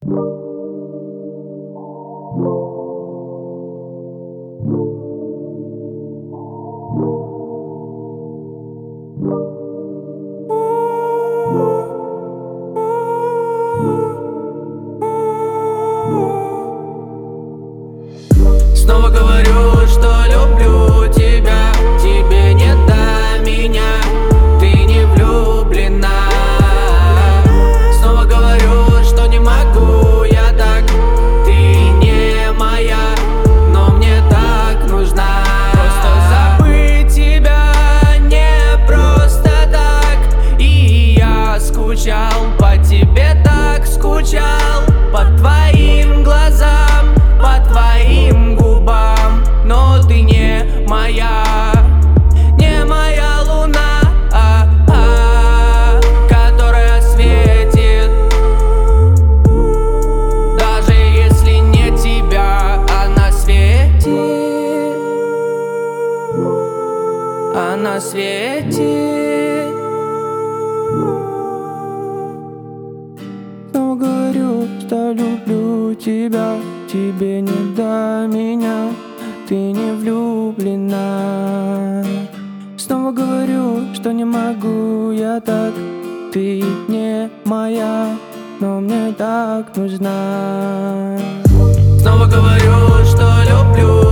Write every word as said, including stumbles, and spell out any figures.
Снова говорю, что люблю тебя, тебе не до меня, ты не влюблена. Снова говорю, что не могу я так, ты не моя, но мне так нужна. Просто забыть тебя не просто так, и я скучал по тебе, так скучал по твоим глазам, по твоим губам. Но ты не моя, не моя луна, а -а, которая светит. Даже если не тебя, она светит. Она светит. Снова говорю, что люблю тебя, тебе не до меня, ты не влюблена. Снова говорю, что не могу я так, ты не моя, но мне так нужна. Снова говорю, что люблю